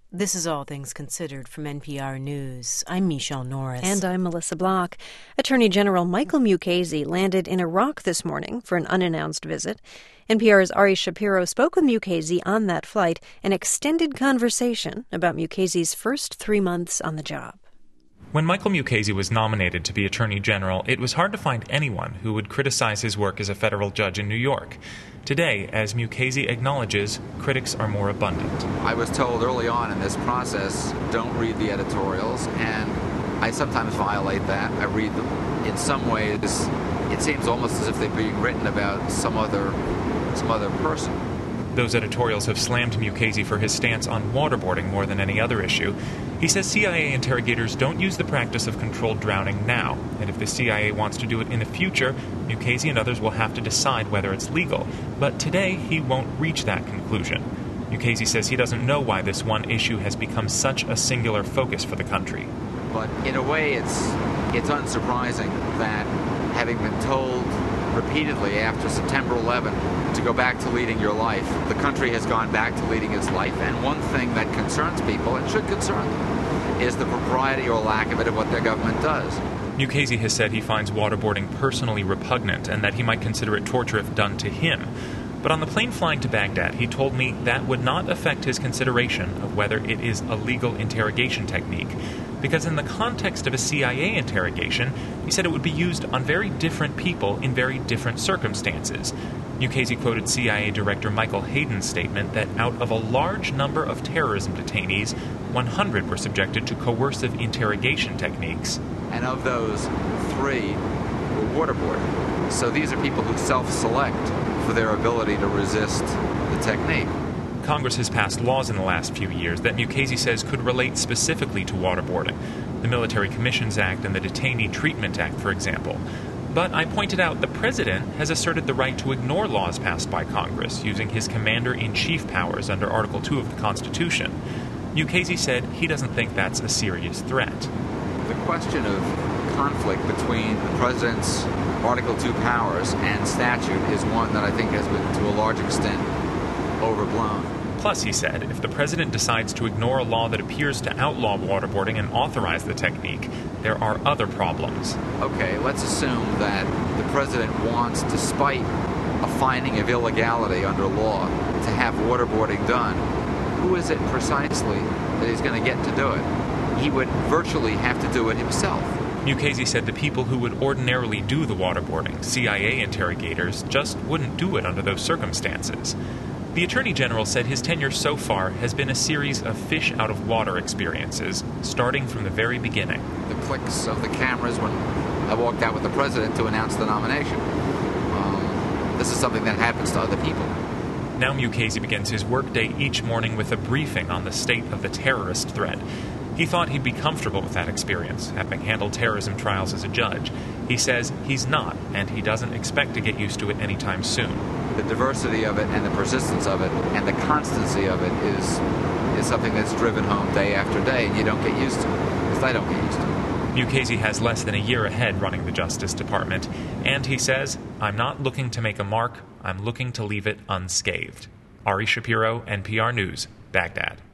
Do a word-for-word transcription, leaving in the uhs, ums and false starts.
This is All Things Considered from N P R News. I'm Michelle Norris. And I'm Melissa Block. Attorney General Michael Mukasey landed in Iraq this morning for an unannounced visit. N P R's Ari Shapiro spoke with Mukasey on that flight, an extended conversation about Mukasey's first three months on the job. When Michael Mukasey was nominated to be Attorney General, it was hard to find anyone who would criticize his work as a federal judge in New York. Today, as Mukasey acknowledges, critics are more abundant. I was told early on in this process, don't read the editorials, and I sometimes violate that. I read them. In some ways, it seems almost as if they're being written about some other, some other person. Those editorials have slammed Mukasey for his stance on waterboarding more than any other issue. He says C I A interrogators don't use the practice of controlled drowning now, and if the C I A wants to do it in the future, Mukasey and others will have to decide whether it's legal. But today, he won't reach that conclusion. Mukasey says he doesn't know why this one issue has become such a singular focus for the country. But in a way, it's it's unsurprising that, having been told repeatedly after September eleventh to go back to leading your life, the country has gone back to leading its life. And one thing that concerns people, and should concern them, is the propriety or lack of it of what their government does. Mukasey has said he finds waterboarding personally repugnant and that he might consider it torture if done to him. But on the plane flying to Baghdad, he told me that would not affect his consideration of whether it is a legal interrogation technique. Because in the context of a C I A interrogation, he said it would be used on very different people in very different circumstances. Mukasey quoted C I A Director Michael Hayden's statement that out of a large number of terrorism detainees, one hundred were subjected to coercive interrogation techniques. And of those, three were waterboarded. So these are people who self-select for their ability to resist the technique. Congress has passed laws in the last few years that Mukasey says could relate specifically to waterboarding. The Military Commissions Act and the Detainee Treatment Act, for example. But I pointed out the president has asserted the right to ignore laws passed by Congress using his commander-in-chief powers under Article two of the Constitution. Mukasey said he doesn't think that's a serious threat. The question of conflict between the president's Article two powers and statute is one that I think has been, to a large extent, overblown. Plus, he said, if the president decides to ignore a law that appears to outlaw waterboarding and authorize the technique, there are other problems. Okay, let's assume that the president wants, despite a finding of illegality under law, to have waterboarding done. Who is it precisely that he's going to get to do it? He would virtually have to do it himself. Mukasey said the people who would ordinarily do the waterboarding, C I A interrogators, just wouldn't do it under those circumstances. The Attorney General said his tenure so far has been a series of fish-out-of-water experiences, starting from the very beginning. The clicks of the cameras when I walked out with the president to announce the nomination. Um, this is something that happens to other people. Now Mukasey begins his workday each morning with a briefing on the state of the terrorist threat. He thought he'd be comfortable with that experience, having handled terrorism trials as a judge. He says he's not, and he doesn't expect to get used to it anytime soon. The diversity of it and the persistence of it and the constancy of it is is something that's driven home day after day, and you don't get used to it. At least I don't get used to it. Mukasey has less than a year ahead running the Justice Department, and he says, I'm not looking to make a mark, I'm looking to leave it unscathed. Ari Shapiro, N P R News, Baghdad.